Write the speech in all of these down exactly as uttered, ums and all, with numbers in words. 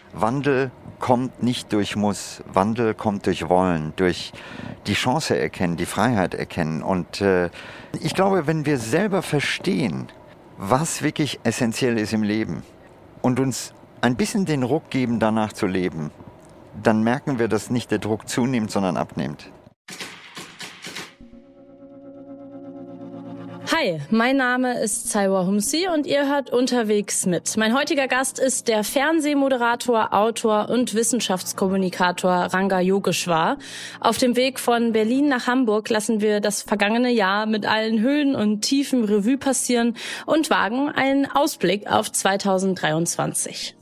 Wandel kommt nicht durch Muss, Wandel kommt durch Wollen, durch die Chance erkennen, die Freiheit erkennen. Und äh, ich glaube, wenn wir selber verstehen, was wirklich essentiell ist im Leben und uns ein bisschen den Ruck geben, danach zu leben, dann merken wir, dass nicht der Druck zunimmt, sondern abnimmt. Hi, mein Name ist Saiwa Humsi und ihr hört Unterwegs mit. Mein heutiger Gast ist der Fernsehmoderator, Autor und Wissenschaftskommunikator Ranga Yogeshwar. Auf dem Weg von Berlin nach Hamburg lassen wir das vergangene Jahr mit allen Höhen und Tiefen Revue passieren und wagen einen Ausblick auf zweitausenddreiundzwanzig.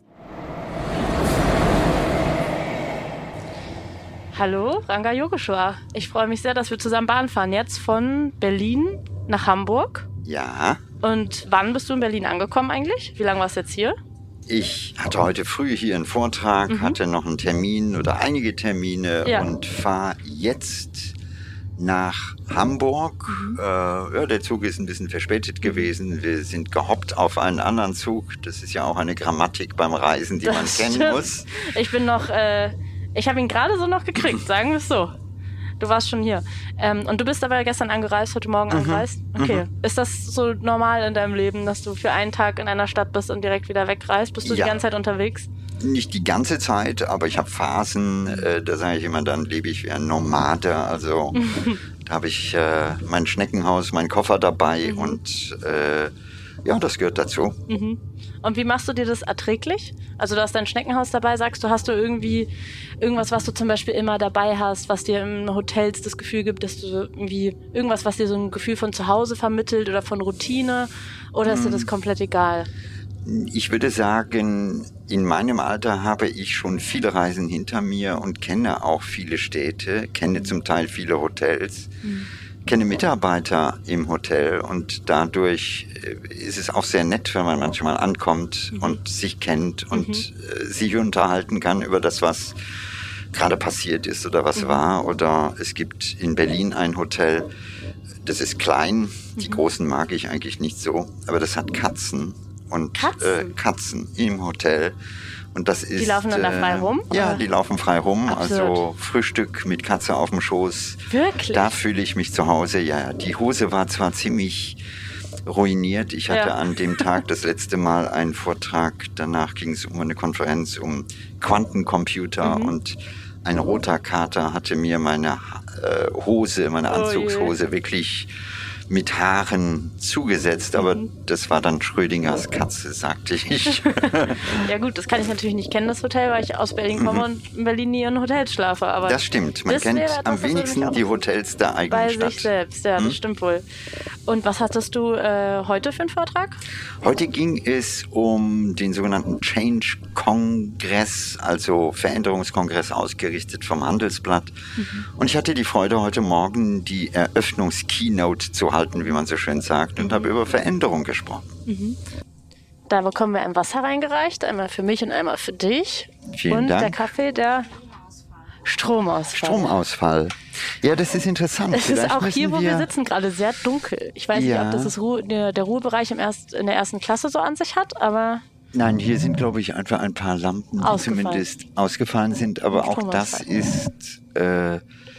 Hallo, Ranga Yogeshwar. Ich freue mich sehr, dass wir zusammen Bahn fahren. Jetzt von Berlin nach Hamburg. Ja. Und wann bist du in Berlin angekommen eigentlich? Wie lange warst du jetzt hier? Ich hatte heute früh hier einen Vortrag, mhm. hatte noch einen Termin oder einige Termine ja. und fahre jetzt nach Hamburg. Mhm. Äh, ja, der Zug ist ein bisschen verspätet gewesen. Wir sind gehoppt auf einen anderen Zug. Das ist ja auch eine Grammatik beim Reisen, die das man kennen stimmt. muss. Ich bin noch, äh, ich habe ihn gerade so noch gekriegt, sagen wir es so. Du warst schon hier. Ähm, und du bist aber gestern angereist, heute Morgen mhm. angereist? Okay. Mhm. Ist das so normal in deinem Leben, dass du für einen Tag in einer Stadt bist und direkt wieder wegreist? Bist du ja. die ganze Zeit unterwegs? Nicht die ganze Zeit, aber ich habe Phasen, äh, da sage ich immer, dann lebe ich wie ein Nomade. Also da habe ich äh, mein Schneckenhaus, meinen Koffer dabei mhm. und äh, ja, das gehört dazu. Mhm. Und wie machst du dir das erträglich? Also du hast dein Schneckenhaus dabei, sagst du, hast du irgendwie irgendwas, was du zum Beispiel immer dabei hast, was dir in Hotels das Gefühl gibt, dass du irgendwie irgendwas, was dir so ein Gefühl von zu Hause vermittelt oder von Routine, oder ist dir das komplett egal? Ich würde sagen, in meinem Alter habe ich schon viele Reisen hinter mir und kenne auch viele Städte, kenne zum Teil viele Hotels. Mhm. kenne Mitarbeiter im Hotel und dadurch ist es auch sehr nett, wenn man manchmal ankommt mhm. und sich kennt und mhm. sich unterhalten kann über das, was gerade passiert ist oder was mhm. war. Oder es gibt in Berlin ein Hotel, das ist klein, die mhm. großen mag ich eigentlich nicht so, aber das hat Katzen und Katzen, äh, Katzen im Hotel. Und das ist, die laufen dann da frei rum? Äh, ja, oder? Die laufen frei rum. Absurd. Also Frühstück mit Katze auf dem Schoß. Wirklich? Da fühle ich mich zu Hause. Ja, die Hose war zwar ziemlich ruiniert. Ich hatte ja. an dem Tag das letzte Mal einen Vortrag. Danach ging es um eine Konferenz um Quantencomputer. Mhm. Und ein roter Kater hatte mir meine äh, Hose, meine Anzugshose oh wirklich mit Haaren zugesetzt, aber mhm. das war dann Schrödingers Katze, sagte ich. Ja gut, das kann ich natürlich nicht kennen, das Hotel, weil ich aus Berlin komme mhm. und in Berlin nie in Hotels schlafe. Aber das stimmt, man kennt etwas, am wenigsten die Hotels der eigenen bei Stadt. Bei sich selbst, ja, das mhm. stimmt wohl. Und was hattest du äh, heute für einen Vortrag? Heute ging es um den sogenannten Change-Kongress, also Veränderungskongress, ausgerichtet vom Handelsblatt. Mhm. Und ich hatte die Freude, heute Morgen die Eröffnungs-Keynote zu halten, wie man so schön sagt, und mhm. habe über Veränderung gesprochen. Mhm. Da bekommen wir ein Wasser reingereicht, einmal für mich und einmal für dich. Vielen und Dank. Der Kaffee, der Stromausfall. Stromausfall. Ja, das ist interessant. Es ist auch hier, wo wir, wir sitzen, gerade sehr dunkel. Ich weiß ja. nicht, ob das, das Ruhe, der, der Ruhebereich im Erst, in der ersten Klasse so an sich hat, aber... Nein, hier sind, glaube ich, einfach ein paar Lampen, die zumindest ausgefallen sind. Aber auch das ist äh,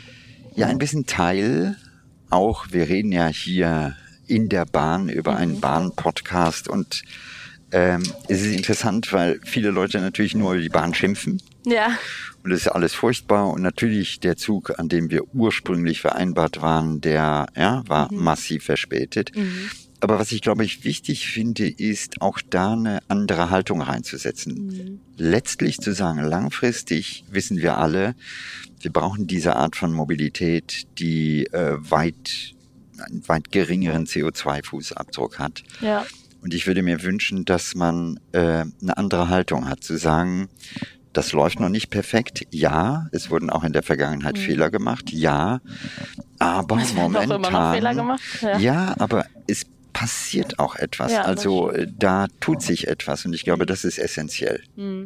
ja ein bisschen Teil... Auch, wir reden ja hier in der Bahn über einen mhm. Bahn-Podcast und ähm, es ist interessant, weil viele Leute natürlich nur über die Bahn schimpfen. Ja. Und das ist alles furchtbar und natürlich der Zug, an dem wir ursprünglich vereinbart waren, der ja, war mhm. massiv verspätet. Mhm. Aber was ich, glaube ich, wichtig finde, ist auch da eine andere Haltung reinzusetzen. Mhm. Letztlich zu sagen, langfristig wissen wir alle, wir brauchen diese Art von Mobilität, die äh, weit, einen weit geringeren C O zwei Fußabdruck hat. Ja. Und ich würde mir wünschen, dass man äh, eine andere Haltung hat, zu sagen, das läuft noch nicht perfekt. Ja, es wurden auch in der Vergangenheit mhm. Fehler gemacht. Ja, aber es momentan... Auch immer noch Fehler gemacht. Ja, ja aber es passiert auch etwas. Ja, also da tut sich etwas und ich glaube, das ist essentiell.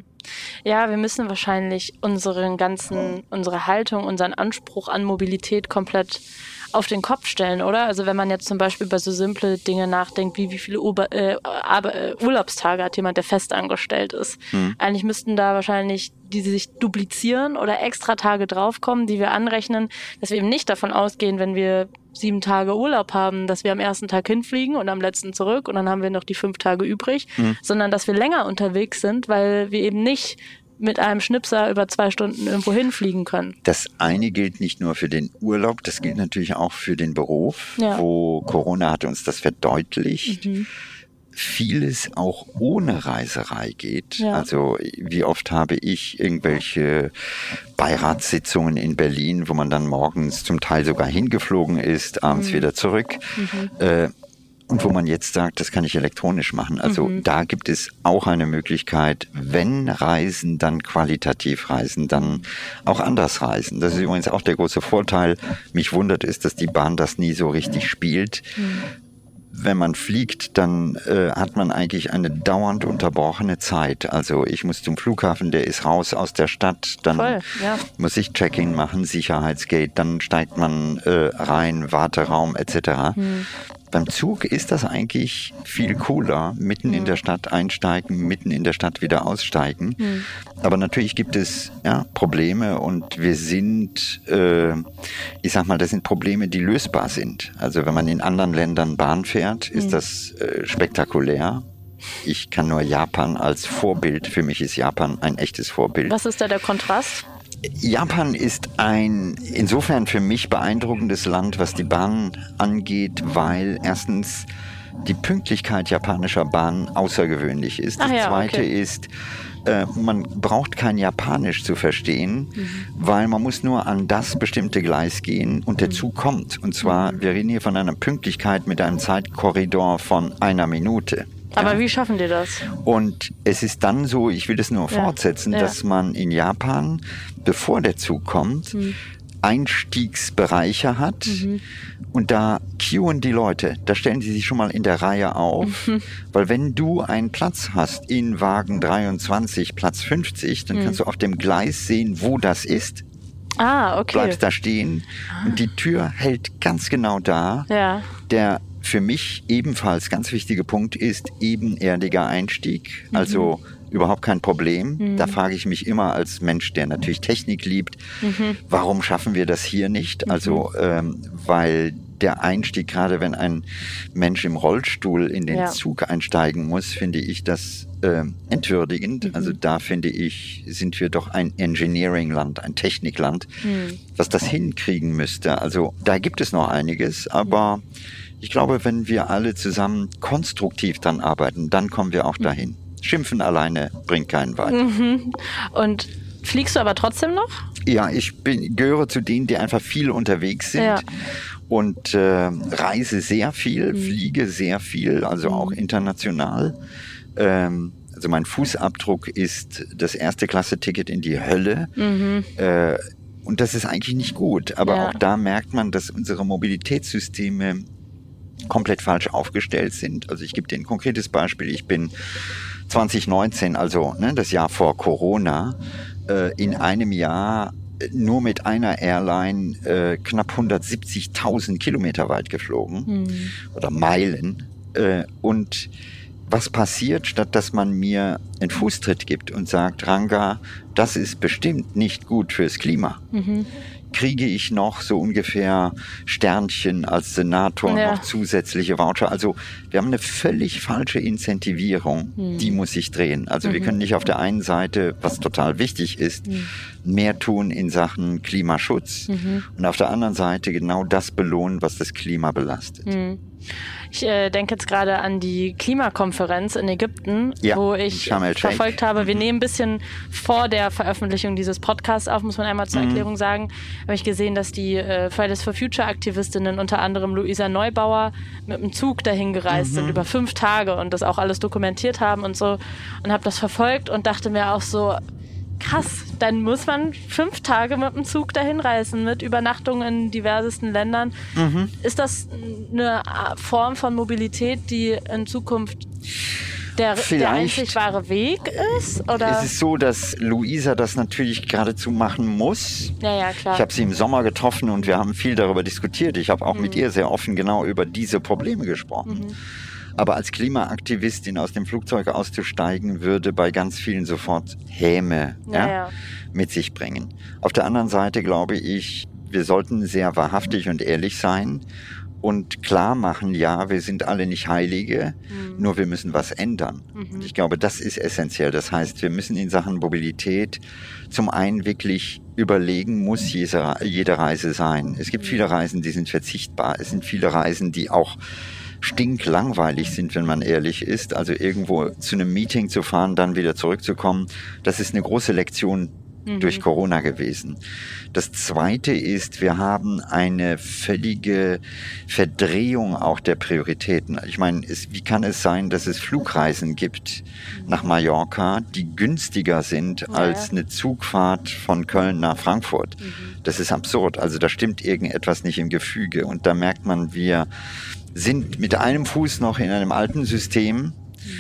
Ja, wir müssen wahrscheinlich unseren ganzen, unsere Haltung, unseren Anspruch an Mobilität komplett auf den Kopf stellen, oder? Also wenn man jetzt zum Beispiel über so simple Dinge nachdenkt, wie wie viele Uber, äh, aber, äh, Urlaubstage hat jemand, der festangestellt ist. Hm. Eigentlich müssten da wahrscheinlich die sich duplizieren oder extra Tage draufkommen, die wir anrechnen, dass wir eben nicht davon ausgehen, wenn wir sieben Tage Urlaub haben, dass wir am ersten Tag hinfliegen und am letzten zurück und dann haben wir noch die fünf Tage übrig, hm. sondern dass wir länger unterwegs sind, weil wir eben nicht mit einem Schnipser über zwei Stunden irgendwo hinfliegen können. Das eine gilt nicht nur für den Urlaub, das gilt natürlich auch für den Beruf, ja. wo Corona hat uns das verdeutlicht. Mhm. Vieles auch ohne Reiserei geht. Ja. Also wie oft habe ich irgendwelche Beiratssitzungen in Berlin, wo man dann morgens zum Teil sogar hingeflogen ist, abends mhm. wieder zurück. Mhm. Äh, und wo man jetzt sagt, das kann ich elektronisch machen. Also mhm. da gibt es auch eine Möglichkeit, wenn Reisen, dann qualitativ reisen, dann auch anders reisen. Das ist übrigens auch der große Vorteil. Mich wundert es, dass die Bahn das nie so richtig spielt. Mhm. Wenn man fliegt, dann äh, hat man eigentlich eine dauernd unterbrochene Zeit. Also ich muss zum Flughafen, der ist raus aus der Stadt, dann Voll, ja. muss ich Check-in machen, Sicherheitsgate, dann steigt man äh, rein, Warteraum et cetera. Hm. Beim Zug ist das eigentlich viel cooler, mitten hm. in der Stadt einsteigen, mitten in der Stadt wieder aussteigen. Hm. Aber natürlich gibt es ja, Probleme und wir sind, äh, ich sag mal, das sind Probleme, die lösbar sind. Also wenn man in anderen Ländern Bahn fährt, ist hm. das äh, spektakulär. Ich kann nur Japan als Vorbild, für mich ist Japan ein echtes Vorbild. Was ist da der Kontrast? Japan ist ein insofern für mich beeindruckendes Land, was die Bahn angeht, weil erstens die Pünktlichkeit japanischer Bahnen außergewöhnlich ist. Das ja, Zweite okay. ist, äh, man braucht kein Japanisch zu verstehen, mhm. weil man muss nur an das bestimmte Gleis gehen und der Zug kommt. Und zwar, mhm. wir reden hier von einer Pünktlichkeit mit einem Zeitkorridor von einer Minute. Aber ja. wie schaffen die das? Und es ist dann so, ich will das nur ja. fortsetzen, ja. dass man in Japan, bevor der Zug kommt, mhm. Einstiegsbereiche hat mhm. und da queuen die Leute, da stellen sie sich schon mal in der Reihe auf, mhm. weil wenn du einen Platz hast in Wagen dreiundzwanzig, Platz fünfzig, dann mhm. kannst du auf dem Gleis sehen, wo das ist. Ah, okay. Bleibst da stehen ah. und die Tür hält ganz genau da. Ja. Der für mich ebenfalls ganz wichtige Punkt ist ebenerdiger Einstieg, mhm. also überhaupt kein Problem. Mhm. Da frage ich mich immer als Mensch, der natürlich Technik liebt, mhm. warum schaffen wir das hier nicht? Mhm. Also ähm, weil der Einstieg, gerade wenn ein Mensch im Rollstuhl in den ja. Zug einsteigen muss, finde ich das äh, entwürdigend. Mhm. Also da finde ich, sind wir doch ein Engineering-Land, ein Technikland, mhm. was das hinkriegen müsste. Also da gibt es noch einiges, aber mhm. ich glaube, wenn wir alle zusammen konstruktiv dran arbeiten, dann kommen wir auch dahin. Schimpfen alleine bringt keinen weiter. Mhm. Und fliegst du aber trotzdem noch? Ja, ich bin, gehöre zu denen, die einfach viel unterwegs sind ja. und äh, reise sehr viel, mhm. fliege sehr viel, also mhm. auch international. Ähm, also mein Fußabdruck ist das Erste-Klasse-Ticket in die Hölle. Mhm. Äh, und das ist eigentlich nicht gut. Aber ja. auch da merkt man, dass unsere Mobilitätssysteme komplett falsch aufgestellt sind. Also ich gebe dir ein konkretes Beispiel. Ich bin zwanzig neunzehn, also ne, das Jahr vor Corona, äh, in einem Jahr nur mit einer Airline äh, knapp hundertsiebzigtausend Kilometer weit geflogen mhm. oder Meilen. Äh, und was passiert, statt dass man mir einen Fußtritt gibt und sagt, Ranga, das ist bestimmt nicht gut fürs Klima. Mhm. Kriege ich noch so ungefähr Sternchen als Senator, ja. noch zusätzliche Voucher. Also wir haben eine völlig falsche Incentivierung, hm. die muss sich drehen. Also mhm. wir können nicht auf der einen Seite, was total wichtig ist, mhm. mehr tun in Sachen Klimaschutz mhm. und auf der anderen Seite genau das belohnen, was das Klima belastet. Mhm. Ich äh, denke jetzt gerade an die Klimakonferenz in Ägypten, ja, wo ich verfolgt habe. Wir nehmen ein bisschen vor der Veröffentlichung dieses Podcasts auf, muss man einmal zur mhm. Erklärung sagen. Habe ich gesehen, dass die äh, Fridays for Future Aktivistinnen, unter anderem Luisa Neubauer, mit dem Zug dahin gereist mhm. sind, über fünf Tage und das auch alles dokumentiert haben und so. Und habe das verfolgt und dachte mir auch so, krass, dann muss man fünf Tage mit dem Zug dahin reisen, mit Übernachtungen in diversesten Ländern. Mhm. Ist das eine Form von Mobilität, die in Zukunft der, der einzig wahre Weg ist? Oder? Es ist so, dass Luisa das natürlich geradezu machen muss. Ja, ja, klar. Ich habe sie im Sommer getroffen und wir haben viel darüber diskutiert. Ich habe auch mhm. mit ihr sehr offen genau über diese Probleme gesprochen. Mhm. Aber als Klimaaktivistin aus dem Flugzeug auszusteigen, würde bei ganz vielen sofort Häme ja, ja, ja. mit sich bringen. Auf der anderen Seite glaube ich, wir sollten sehr wahrhaftig und ehrlich sein und klar machen, ja, wir sind alle nicht Heilige, mhm. nur wir müssen was ändern. Mhm. Und ich glaube, das ist essentiell. Das heißt, wir müssen in Sachen Mobilität zum einen wirklich überlegen, muss jede, jede Reise sein. Es gibt mhm. viele Reisen, die sind verzichtbar. Es sind viele Reisen, die auch stinklangweilig sind, wenn man ehrlich ist. Also irgendwo zu einem Meeting zu fahren, dann wieder zurückzukommen, das ist eine große Lektion mhm. durch Corona gewesen. Das Zweite ist, wir haben eine völlige Verdrehung auch der Prioritäten. Ich meine, es, wie kann es sein, dass es Flugreisen gibt nach Mallorca, die günstiger sind ja. als eine Zugfahrt von Köln nach Frankfurt? Mhm. Das ist absurd. Also da stimmt irgendetwas nicht im Gefüge. Und da merkt man, wir sind mit einem Fuß noch in einem alten System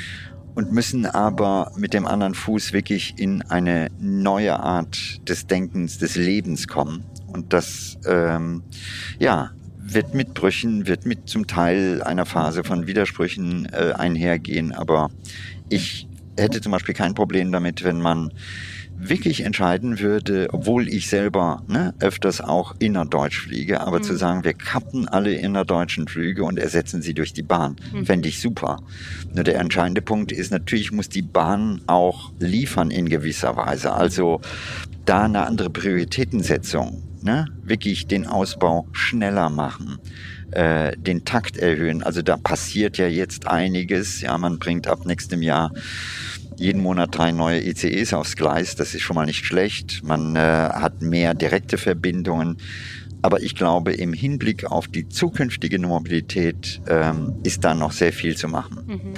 und müssen aber mit dem anderen Fuß wirklich in eine neue Art des Denkens, des Lebens kommen. Und das, ähm, ja, wird mit Brüchen, wird mit zum Teil einer Phase von Widersprüchen äh, einhergehen. Aber ich hätte zum Beispiel kein Problem damit, wenn man wirklich entscheiden würde, obwohl ich selber ne, öfters auch innerdeutsch fliege, aber mhm. zu sagen, wir kappen alle innerdeutschen Flüge und ersetzen sie durch die Bahn, mhm. fände ich super. Nur der entscheidende Punkt ist, natürlich muss die Bahn auch liefern in gewisser Weise. Also da eine andere Prioritätensetzung, ne, wirklich den Ausbau schneller machen, äh, den Takt erhöhen. Also da passiert ja jetzt einiges. Ja, man bringt ab nächstem Jahr jeden Monat drei neue I C Es aufs Gleis, das ist schon mal nicht schlecht. Man äh, hat mehr direkte Verbindungen. Aber ich glaube, im Hinblick auf die zukünftige Mobilität ähm, ist da noch sehr viel zu machen. Mhm.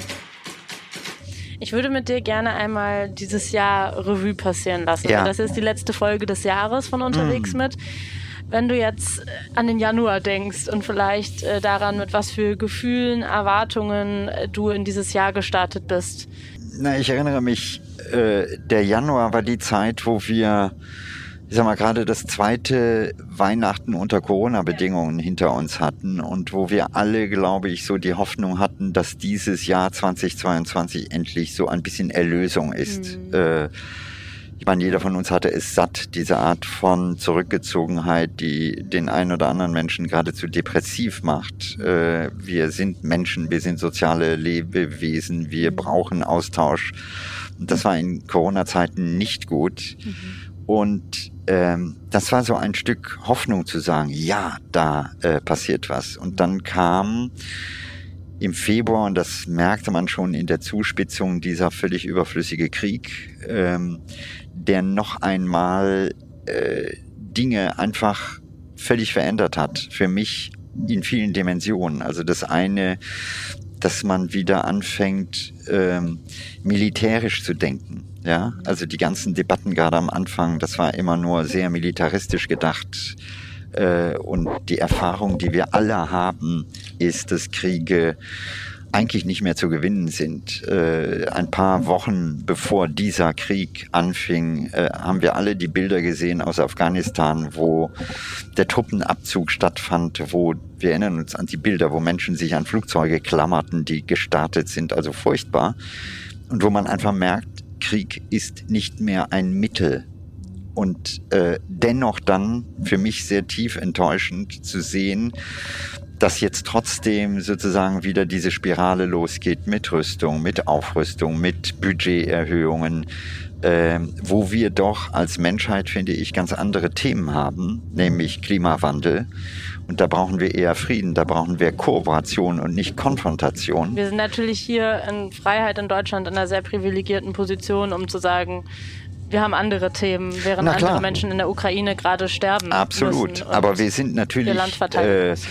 Ich würde mit dir gerne einmal dieses Jahr Revue passieren lassen. Ja. Das ist die letzte Folge des Jahres von Unterwegs mhm. mit. Wenn du jetzt an den Januar denkst und vielleicht äh, daran, mit was für Gefühlen, Erwartungen äh, du in dieses Jahr gestartet bist. Na, ich erinnere mich, äh, der Januar war die Zeit, wo wir, ich sag mal, gerade das zweite Weihnachten unter Corona-Bedingungen hinter uns hatten und wo wir alle, glaube ich, so die Hoffnung hatten, dass dieses Jahr zweitausendzweiundzwanzig endlich so ein bisschen Erlösung ist. Mhm. Äh, ich meine, jeder von uns hatte es satt, diese Art von Zurückgezogenheit, die den einen oder anderen Menschen geradezu depressiv macht. Äh, wir sind Menschen, wir sind soziale Lebewesen, wir brauchen Austausch. Das war in Corona-Zeiten nicht gut. Mhm. Und ähm, das war so ein Stück Hoffnung zu sagen, ja, da äh, passiert was. Und dann kam im Februar, und das merkte man schon in der Zuspitzung, dieser völlig überflüssige Krieg, ähm, der noch einmal äh, Dinge einfach völlig verändert hat. Für mich in vielen Dimensionen. Also das eine, dass man wieder anfängt, ähm, militärisch zu denken. Ja, also die ganzen Debatten gerade am Anfang, das war immer nur sehr militaristisch gedacht. Äh, und die Erfahrung, die wir alle haben, ist, dass Kriege eigentlich nicht mehr zu gewinnen sind. Äh, ein paar Wochen bevor dieser Krieg anfing, äh, haben wir alle die Bilder gesehen aus Afghanistan, wo der Truppenabzug stattfand, wo, wir erinnern uns an die Bilder, wo Menschen sich an Flugzeuge klammerten, die gestartet sind, also furchtbar. Und wo man einfach merkt, Krieg ist nicht mehr ein Mittel. Und äh, dennoch dann für mich sehr tief enttäuschend zu sehen, dass jetzt trotzdem sozusagen wieder diese Spirale losgeht mit Rüstung, mit Aufrüstung, mit Budgeterhöhungen, äh, wo wir doch als Menschheit, finde ich, ganz andere Themen haben, nämlich Klimawandel. Und da brauchen wir eher Frieden, da brauchen wir Kooperation und nicht Konfrontation. Wir sind natürlich hier in Freiheit in Deutschland in einer sehr privilegierten Position, um zu sagen, wir haben andere Themen, während andere Menschen in der Ukraine gerade sterben. Absolut, aber wir sind natürlich, äh,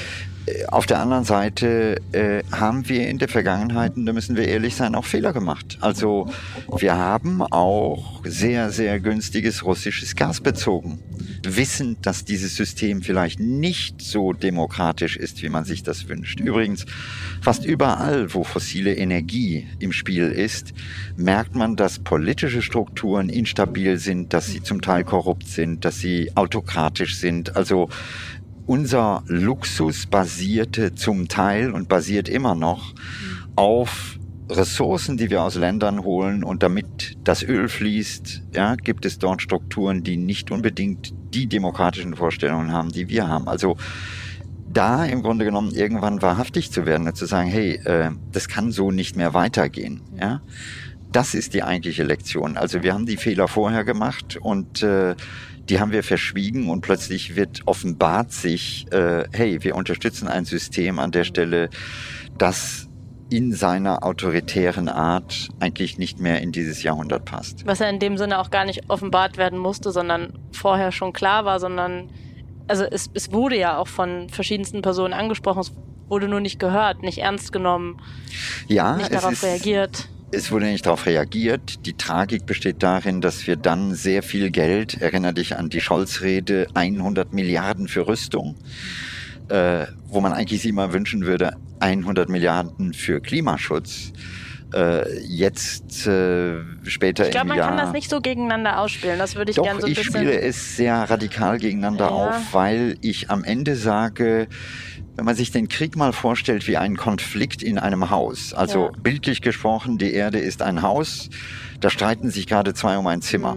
Auf der anderen Seite äh, haben wir in der Vergangenheit, und da müssen wir ehrlich sein, auch Fehler gemacht. Also wir haben auch sehr, sehr günstiges russisches Gas bezogen, wissend, dass dieses System vielleicht nicht so demokratisch ist, wie man sich das wünscht. Übrigens, fast überall, wo fossile Energie im Spiel ist, merkt man, dass politische Strukturen instabil sind, dass sie zum Teil korrupt sind, dass sie autokratisch sind. Also unser Luxus basierte zum Teil und basiert immer noch auf Ressourcen, die wir aus Ländern holen, und damit das Öl fließt, ja, gibt es dort Strukturen, die nicht unbedingt die demokratischen Vorstellungen haben, die wir haben. Also da im Grunde genommen irgendwann wahrhaftig zu werden und zu sagen, hey, äh, das kann so nicht mehr weitergehen. Ja? Das ist die eigentliche Lektion. Also wir haben die Fehler vorher gemacht und äh, die haben wir verschwiegen, und plötzlich wird offenbart sich, äh, hey, wir unterstützen ein System an der Stelle, das in seiner autoritären Art eigentlich nicht mehr in dieses Jahrhundert passt. Was ja in dem Sinne auch gar nicht offenbart werden musste, sondern vorher schon klar war, sondern also es, es wurde ja auch von verschiedensten Personen angesprochen, es wurde nur nicht gehört, nicht ernst genommen, ja, nicht es darauf ist, reagiert. Es wurde nicht darauf reagiert. Die Tragik besteht darin, dass wir dann sehr viel Geld, erinnere dich an die Scholz-Rede, hundert Milliarden für Rüstung, äh, wo man eigentlich sich immer wünschen würde, hundert Milliarden für Klimaschutz. Äh, jetzt äh, später ich glaub, im man Jahr... kann das nicht so gegeneinander ausspielen, das würde ich gerne so ein Doch, ich bisschen... spiele es sehr radikal gegeneinander Ja. auf, weil ich am Ende sage, wenn man sich den Krieg mal vorstellt wie einen Konflikt in einem Haus, also Ja. bildlich gesprochen, die Erde ist ein Haus, da streiten sich gerade zwei um ein Zimmer. Mhm.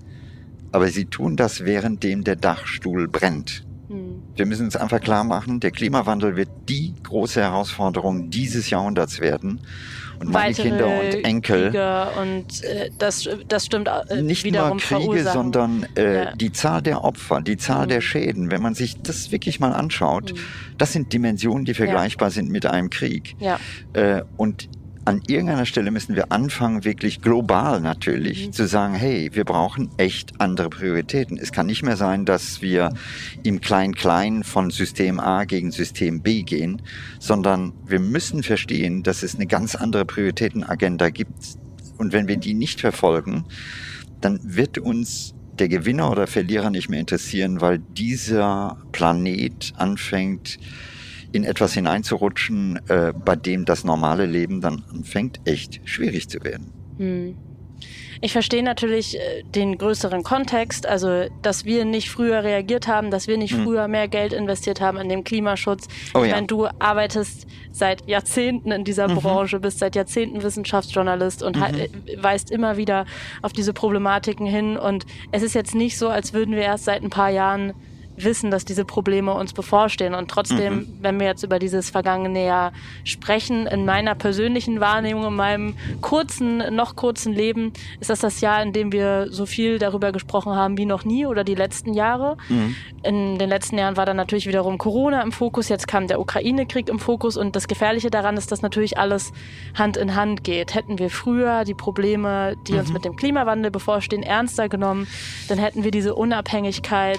Aber sie tun das, währenddem der Dachstuhl brennt. Mhm. Wir müssen uns einfach klar machen, der Klimawandel wird die große Herausforderung dieses Jahrhunderts werden. Und meine Weitere Kinder und Enkel... Kriege und äh, das, das stimmt äh, Nicht wiederum nur Kriege, verursachen. sondern äh, Ja. die Zahl der Opfer, die Zahl Mhm. der Schäden. Wenn man sich das wirklich mal anschaut, Mhm. das sind Dimensionen, die vergleichbar sind mit einem Krieg. Ja. Äh, und an irgendeiner Stelle müssen wir anfangen, wirklich global natürlich, Mhm. zu sagen, hey, wir brauchen echt andere Prioritäten. Es kann nicht mehr sein, dass wir im Klein-Klein von System A gegen System B gehen, sondern wir müssen verstehen, dass es eine ganz andere Prioritätenagenda gibt. Und wenn wir die nicht verfolgen, dann wird uns der Gewinner oder Verlierer nicht mehr interessieren, weil dieser Planet anfängt, in etwas hineinzurutschen, äh, bei dem das normale Leben dann anfängt, echt schwierig zu werden. Hm. Ich verstehe natürlich äh, den größeren Kontext, also dass wir nicht früher reagiert haben, dass wir nicht Hm. früher mehr Geld investiert haben in den Klimaschutz. Oh ich ja. meine, du arbeitest seit Jahrzehnten in dieser Mhm. Branche, bist seit Jahrzehnten Wissenschaftsjournalist und Mhm. ha- äh, weist immer wieder auf diese Problematiken hin. Und es ist jetzt nicht so, als würden wir erst seit ein paar Jahren wissen, dass diese Probleme uns bevorstehen. Und trotzdem, Mhm. wenn wir jetzt über dieses vergangene Jahr sprechen, in meiner persönlichen Wahrnehmung, in meinem kurzen, noch kurzen Leben, ist das das Jahr, in dem wir so viel darüber gesprochen haben wie noch nie oder die letzten Jahre. Mhm. In den letzten Jahren war dann natürlich wiederum Corona im Fokus, jetzt kam der Ukraine-Krieg im Fokus, und das Gefährliche daran ist, dass natürlich alles Hand in Hand geht. Hätten wir früher die Probleme, die uns Mhm. mit dem Klimawandel bevorstehen, ernster genommen, dann hätten wir diese Unabhängigkeit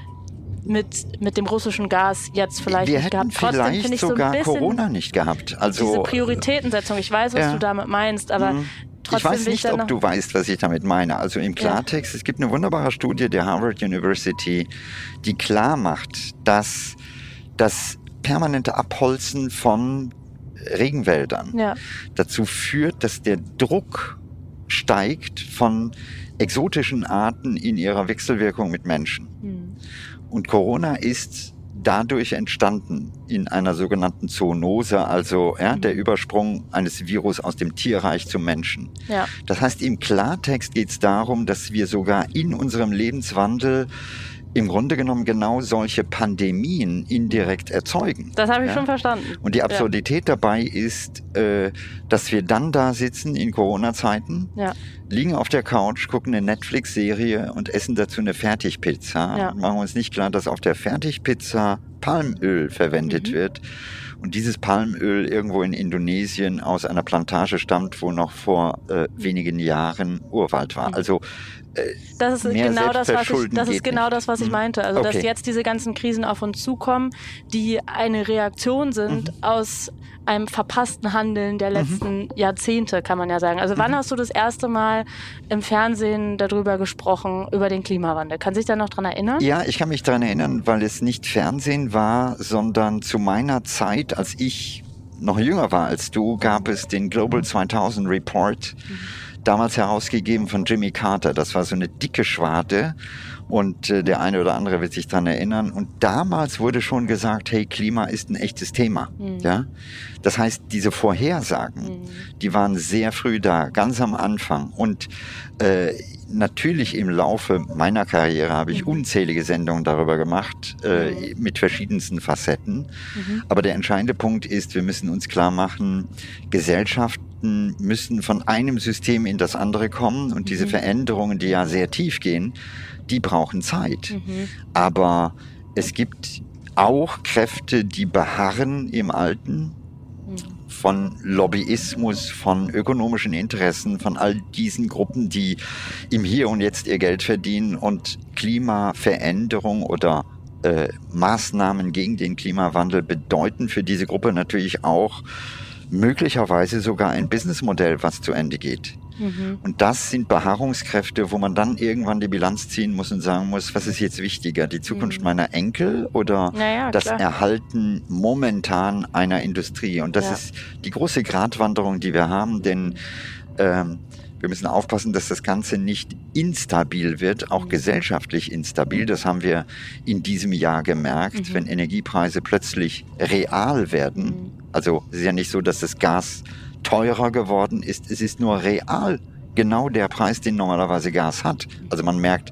mit, mit dem russischen Gas jetzt vielleicht wir nicht hätten gehabt. Trotzdem vielleicht finde ich so ein sogar bisschen Corona nicht gehabt. Also, diese Prioritätensetzung. Ich weiß, was ja. du damit meinst, aber Mhm. trotzdem Ich weiß will ich nicht, dann ob noch... du weißt, was ich damit meine. Also im Klartext, es gibt eine wunderbare Studie der Harvard University, die klar macht, dass das permanente Abholzen von Regenwäldern Ja. dazu führt, dass der Druck steigt von exotischen Arten in ihrer Wechselwirkung mit Menschen. Hm. Und Corona ist dadurch entstanden in einer sogenannten Zoonose, also ja, der Übersprung eines Virus aus dem Tierreich zum Menschen. Ja. Das heißt, im Klartext geht es darum, dass wir sogar in unserem Lebenswandel im Grunde genommen genau solche Pandemien indirekt erzeugen. Das habe ich Ja? schon verstanden. Und die Absurdität dabei ist, äh, dass wir dann da sitzen in Corona-Zeiten, Ja. liegen auf der Couch, gucken eine Netflix-Serie und essen dazu eine Fertigpizza. Ja. Und machen uns nicht klar, dass auf der Fertigpizza Palmöl verwendet Mhm. wird und dieses Palmöl irgendwo in Indonesien aus einer Plantage stammt, wo noch vor äh, wenigen Jahren Urwald war. Also äh, das ist mehr genau das, was ich, das ist genau nicht. das, was ich meinte. Also okay. dass jetzt diese ganzen Krisen auf uns zukommen, die eine Reaktion sind mhm. aus einem verpassten Handeln der letzten mhm. Jahrzehnte, kann man ja sagen. Also wann mhm. hast du das erste Mal im Fernsehen darüber gesprochen, über den Klimawandel? Kann sich da noch dran erinnern? Ja, ich kann mich daran erinnern, weil es nicht Fernsehen war, sondern zu meiner Zeit, als ich noch jünger war als du, gab es den Global zweitausend Report, mhm. damals herausgegeben von Jimmy Carter. Das war so eine dicke Schwarte. Und äh, der eine oder andere wird sich daran erinnern. Und damals wurde schon gesagt, hey, Klima ist ein echtes Thema. Mhm. Ja? Das heißt, diese Vorhersagen, mhm. die waren sehr früh da, ganz am Anfang. Und äh, natürlich im Laufe meiner Karriere habe ich mhm. unzählige Sendungen darüber gemacht, äh, mhm. mit verschiedensten Facetten. Mhm. Aber der entscheidende Punkt ist, wir müssen uns klar machen, Gesellschaften müssen von einem System in das andere kommen. Und diese mhm. Veränderungen, die ja sehr tief gehen, die brauchen Zeit. Mhm. Aber es gibt auch Kräfte, die beharren im Alten, mhm. von Lobbyismus, von ökonomischen Interessen, von all diesen Gruppen, die im Hier und Jetzt ihr Geld verdienen und Klimaveränderung oder äh, Maßnahmen gegen den Klimawandel bedeuten für diese Gruppe natürlich auch möglicherweise sogar ein Businessmodell, was zu Ende geht. Mhm. Und das sind Beharrungskräfte, wo man dann irgendwann die Bilanz ziehen muss und sagen muss, was ist jetzt wichtiger, die Zukunft mhm. meiner Enkel oder naja, das klar. Erhalten momentan einer Industrie? Und das ja. ist die große Gratwanderung, die wir haben, denn ähm, wir müssen aufpassen, dass das Ganze nicht instabil wird, auch mhm. gesellschaftlich instabil. Das haben wir in diesem Jahr gemerkt, mhm. wenn Energiepreise plötzlich real werden. Mhm. Also es ist ja nicht so, dass das Gas teurer geworden ist. Es ist nur real genau der Preis, den normalerweise Gas hat. Also man merkt,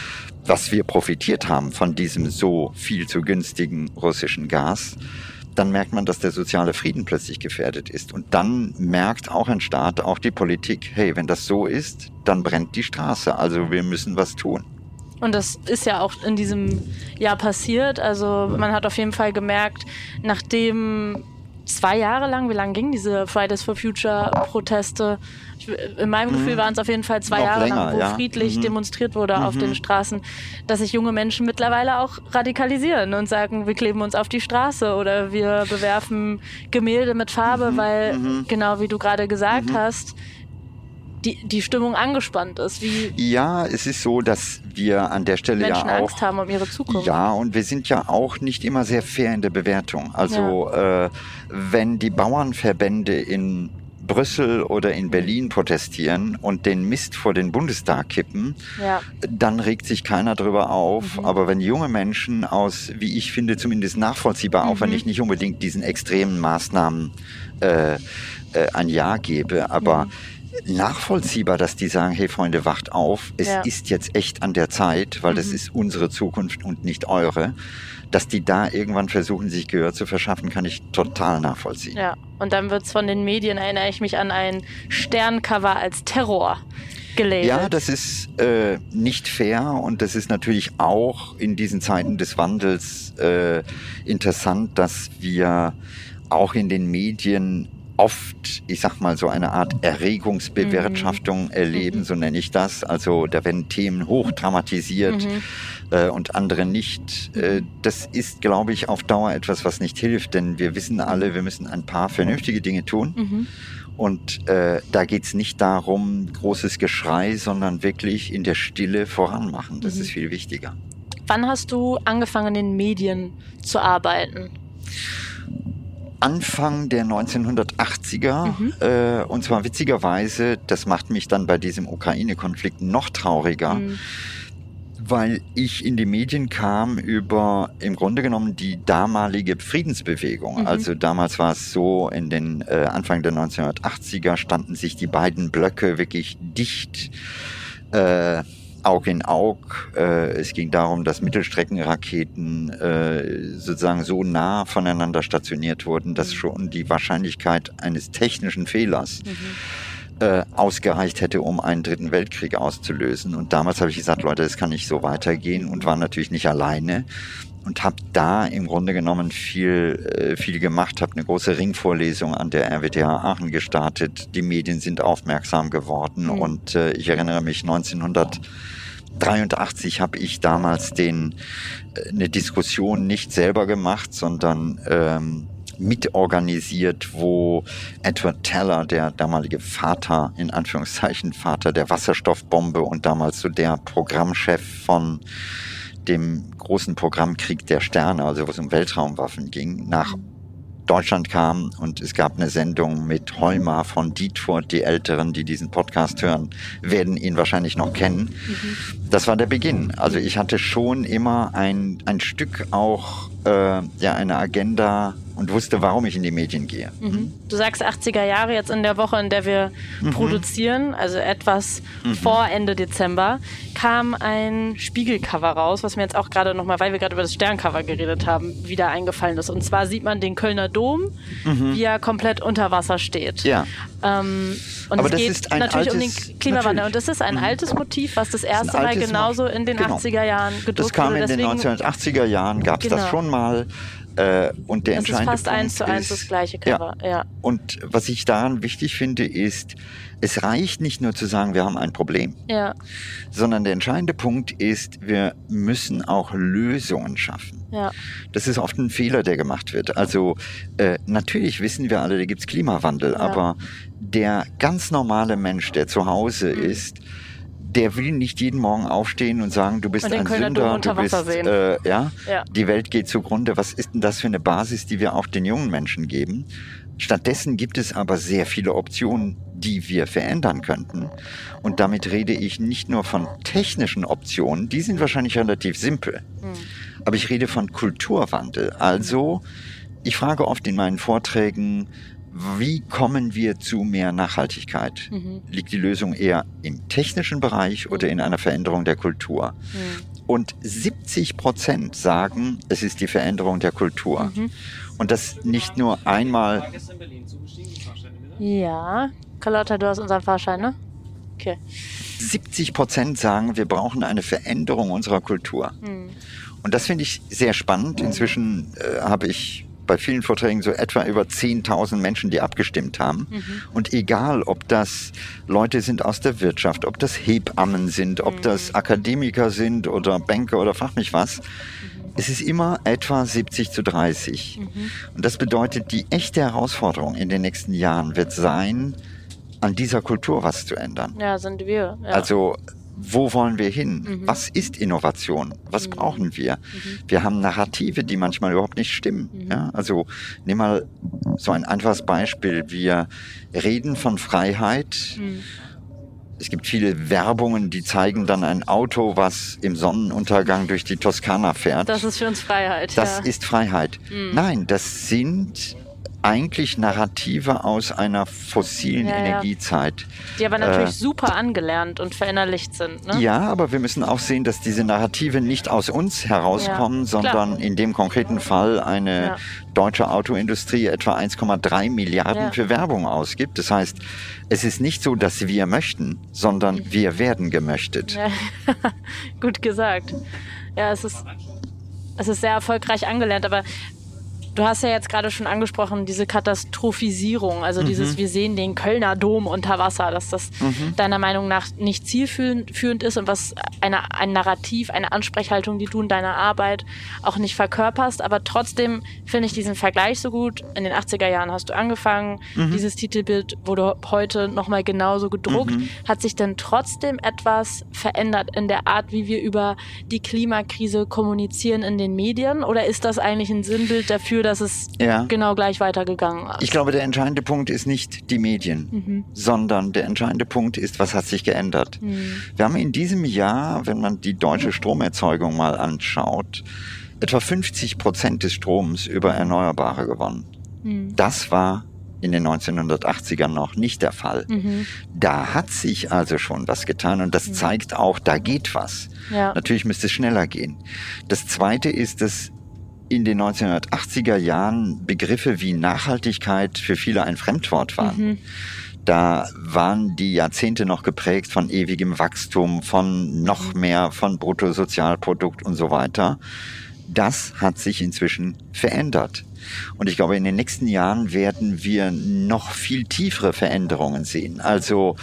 was wir profitiert haben von diesem so viel zu günstigen russischen Gas. Dann merkt man, dass der soziale Frieden plötzlich gefährdet ist. Und dann merkt auch ein Staat, auch die Politik, hey, wenn das so ist, dann brennt die Straße. Also wir müssen was tun. Und das ist ja auch in diesem Jahr passiert. Also man hat auf jeden Fall gemerkt, nachdem zwei Jahre lang, wie lange gingen diese Fridays for Future Proteste? Ich, in meinem mhm. Gefühl waren es auf jeden Fall zwei Noch Jahre länger, lang, wo ja. friedlich mhm. demonstriert wurde mhm. auf den Straßen, dass sich junge Menschen mittlerweile auch radikalisieren und sagen, wir kleben uns auf die Straße oder wir bewerfen Gemälde mit Farbe, mhm. weil, mhm. genau wie du gerade gesagt mhm. hast, die, die Stimmung angespannt ist. Wie ja, es ist so, dass wir an der Stelle Menschen ja auch Angst haben um ihre Zukunft. Ja, und wir sind ja auch nicht immer sehr fair in der Bewertung. Also ja. äh, wenn die Bauernverbände in Brüssel oder in Berlin protestieren und den Mist vor den Bundestag kippen, ja. dann regt sich keiner drüber auf. Mhm. Aber wenn junge Menschen aus, wie ich finde, zumindest nachvollziehbar, mhm. auch wenn ich nicht unbedingt diesen extremen Maßnahmen äh, äh, ein Ja gebe, aber mhm. nachvollziehbar, dass die sagen, hey Freunde, wacht auf, es ja. ist jetzt echt an der Zeit, weil mhm. das ist unsere Zukunft und nicht eure. Dass die da irgendwann versuchen, sich Gehör zu verschaffen, kann ich total nachvollziehen. Ja, und dann wird es von den Medien, erinnere ich mich an ein Sterncover als Terror gelabelt. Ja, das ist äh, nicht fair und das ist natürlich auch in diesen Zeiten des Wandels äh, interessant, dass wir auch in den Medien oft, ich sag mal, so eine Art Erregungsbewirtschaftung mhm. erleben, mhm. so nenne ich das. Also da werden Themen hochdramatisiert mhm. äh, und andere nicht. Äh, das ist, glaube ich, auf Dauer etwas, was nicht hilft, denn wir wissen alle, wir müssen ein paar vernünftige Dinge tun. Mhm. Und äh, da geht's nicht darum, großes Geschrei, sondern wirklich in der Stille voranmachen. Das mhm. ist viel wichtiger. Wann hast du angefangen, in den Medien zu arbeiten? Anfang der neunzehnhundertachtziger mhm. äh, und zwar witzigerweise, das macht mich dann bei diesem Ukraine-Konflikt noch trauriger, mhm. weil ich in die Medien kam über im Grunde genommen die damalige Friedensbewegung. Mhm. Also damals war es so, in den äh, Anfang der neunzehnhundertachtziger standen sich die beiden Blöcke wirklich dicht äh, Aug in Aug. Äh, es ging darum, dass Mittelstreckenraketen äh, sozusagen so nah voneinander stationiert wurden, dass schon die Wahrscheinlichkeit eines technischen Fehlers mhm. äh, ausgereicht hätte, um einen dritten Weltkrieg auszulösen. Und damals habe ich gesagt, Leute, das kann nicht so weitergehen und war natürlich nicht alleine. und habe da im Grunde genommen viel, äh, viel gemacht, habe eine große Ringvorlesung an der R W T H Aachen gestartet. Die Medien sind aufmerksam geworden mhm. und äh, ich erinnere mich, neunzehnhundertdreiundachtzig habe ich damals den, äh, eine Diskussion nicht selber gemacht, sondern ähm, mitorganisiert, wo Edward Teller, der damalige Vater, in Anführungszeichen Vater der Wasserstoffbombe und damals so der Programmchef von dem großen Programm Krieg der Sterne, also wo es um Weltraumwaffen ging, nach Deutschland kam und es gab eine Sendung mit Heuma von Dietfurt. Die Älteren, die diesen Podcast hören, werden ihn wahrscheinlich noch kennen. Mhm. Das war der Beginn. Also ich hatte schon immer ein, ein Stück auch äh, ja, eine Agenda und wusste, warum ich in die Medien gehe. Mhm. Du sagst achtziger Jahre jetzt in der Woche, in der wir mhm. produzieren, also etwas mhm. vor Ende Dezember, kam ein Spiegelcover raus, was mir jetzt auch gerade nochmal, weil wir gerade über das Sterncover geredet haben, wieder eingefallen ist. Und zwar sieht man den Kölner Dom, mhm. wie er komplett unter Wasser steht. Ja. Ähm, und Aber es das geht ist ein natürlich altes, um den Klimawandel. natürlich. Und das ist ein mhm. altes Motiv, was das erste das Mal genauso in den genau. achtziger Jahren gedruckt wurde. Das kam wurde. in den neunzehnhundertachtziger Jahren, gab es genau. das schon mal. Äh, und der das ist fast eins zu eins das gleiche Cover. Ja. ja. Und was ich daran wichtig finde, ist, es reicht nicht nur zu sagen, wir haben ein Problem, ja. sondern der entscheidende Punkt ist, wir müssen auch Lösungen schaffen. Ja. Das ist oft ein Fehler, der gemacht wird. Also äh, natürlich wissen wir alle, da gibt es Klimawandel, ja. aber der ganz normale Mensch, der zu Hause mhm. ist, der will nicht jeden Morgen aufstehen und sagen, du bist ein Sünder, du bist, äh, ja, ja, die Welt geht zugrunde. Was ist denn das für eine Basis, die wir auch den jungen Menschen geben? Stattdessen gibt es aber sehr viele Optionen, die wir verändern könnten. Und damit rede ich nicht nur von technischen Optionen, die sind wahrscheinlich relativ simpel. Mhm. Aber ich rede von Kulturwandel. Also, ich frage oft in meinen Vorträgen, wie kommen wir zu mehr Nachhaltigkeit? Mhm. Liegt die Lösung eher im technischen Bereich oder in einer Veränderung der Kultur? Mhm. Und siebzig Prozent sagen, es ist die Veränderung der Kultur. Mhm. Und das nicht nur einmal. Ja, Carlotta, du hast unseren Fahrschein, ne? Okay. siebzig Prozent sagen, wir brauchen eine Veränderung unserer Kultur. Mhm. Und das finde ich sehr spannend. Inzwischen äh, habe ich bei vielen Vorträgen so etwa über zehntausend Menschen, die abgestimmt haben. Mhm. Und egal, ob das Leute sind aus der Wirtschaft, ob das Hebammen sind, ob mhm. das Akademiker sind oder Banker oder frag mich was, mhm. es ist immer etwa siebzig zu dreißig. Mhm. Und das bedeutet, die echte Herausforderung in den nächsten Jahren wird sein, an dieser Kultur was zu ändern. Ja, sind wir. Ja. Also wo wollen wir hin? Mhm. Was ist Innovation? Was mhm. brauchen wir? Mhm. Wir haben Narrative, die manchmal überhaupt nicht stimmen. Mhm. Ja, also nimm mal so ein einfaches Beispiel. Wir reden von Freiheit. Mhm. Es gibt viele Werbungen, die zeigen dann ein Auto, was im Sonnenuntergang durch die Toskana fährt. Das ist für uns Freiheit. Das ja. ist Freiheit. Mhm. Nein, das sind eigentlich Narrative aus einer fossilen ja, Energiezeit. Die aber natürlich äh, super angelernt und verinnerlicht sind. Ne? Ja, aber wir müssen auch sehen, dass diese Narrative nicht aus uns herauskommen, ja, sondern klar. in dem konkreten Fall eine ja. deutsche Autoindustrie etwa eins Komma drei Milliarden ja. für Werbung ausgibt. Das heißt, es ist nicht so, dass wir möchten, sondern mhm. wir werden gemöchtet. Ja. Gut gesagt. Ja, es ist, es ist sehr erfolgreich angelernt, aber du hast ja jetzt gerade schon angesprochen, diese Katastrophisierung, also mhm. dieses, wir sehen den Kölner Dom unter Wasser, dass das mhm. deiner Meinung nach nicht zielführend ist und was eine, ein Narrativ, eine Ansprechhaltung, die du in deiner Arbeit auch nicht verkörperst, aber trotzdem finde ich diesen Vergleich so gut. In den achtziger Jahren hast du angefangen, mhm. dieses Titelbild wurde heute nochmal genauso gedruckt. Mhm. Hat sich denn trotzdem etwas verändert in der Art, wie wir über die Klimakrise kommunizieren in den Medien, oder ist das eigentlich ein Sinnbild dafür, dass es ja. genau gleich weitergegangen ist? Ich glaube, der entscheidende Punkt ist nicht die Medien, mhm. sondern der entscheidende Punkt ist, was hat sich geändert. Mhm. Wir haben in diesem Jahr, wenn man die deutsche Stromerzeugung mal anschaut, etwa fünfzig Prozent des Stroms über Erneuerbare gewonnen. Mhm. Das war in den neunzehnhundertachtzigern noch nicht der Fall. Mhm. Da hat sich also schon was getan und das mhm. zeigt auch, da geht was. Ja. Natürlich müsste es schneller gehen. Das Zweite ist, dass in den neunzehnhundertachtziger Jahren Begriffe wie Nachhaltigkeit für viele ein Fremdwort waren. Mhm. Da waren die Jahrzehnte noch geprägt von ewigem Wachstum, von noch mehr, von Bruttosozialprodukt und so weiter. Das hat sich inzwischen verändert. Und ich glaube, in den nächsten Jahren werden wir noch viel tiefere Veränderungen sehen. Also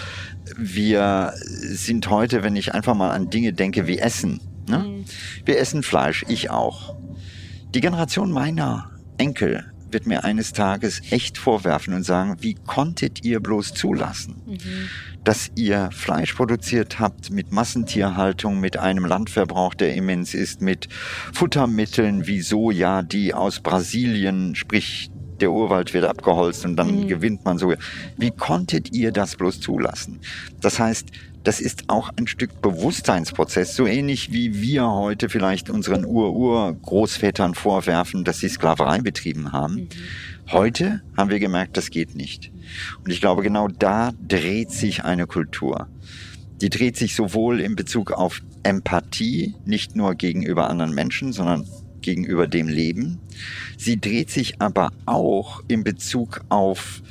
wir sind heute, wenn ich einfach mal an Dinge denke wie Essen, ne? Mhm. Wir essen Fleisch, ich auch. Die Generation meiner Enkel wird mir eines Tages echt vorwerfen und sagen, wie konntet ihr bloß zulassen, mhm. dass ihr Fleisch produziert habt mit Massentierhaltung, mit einem Landverbrauch, der immens ist, mit Futtermitteln wie Soja, die aus Brasilien, sprich der Urwald wird abgeholzt und dann mhm. gewinnt man Soja. Wie konntet ihr das bloß zulassen? Das heißt, das ist auch ein Stück Bewusstseinsprozess, so ähnlich wie wir heute vielleicht unseren Ur-Ur-Großvätern vorwerfen, dass sie Sklaverei betrieben haben. Mhm. Heute haben wir gemerkt, das geht nicht. Und ich glaube, genau da dreht sich eine Kultur. Die dreht sich sowohl in Bezug auf Empathie, nicht nur gegenüber anderen Menschen, sondern gegenüber dem Leben. Sie dreht sich aber auch in Bezug auf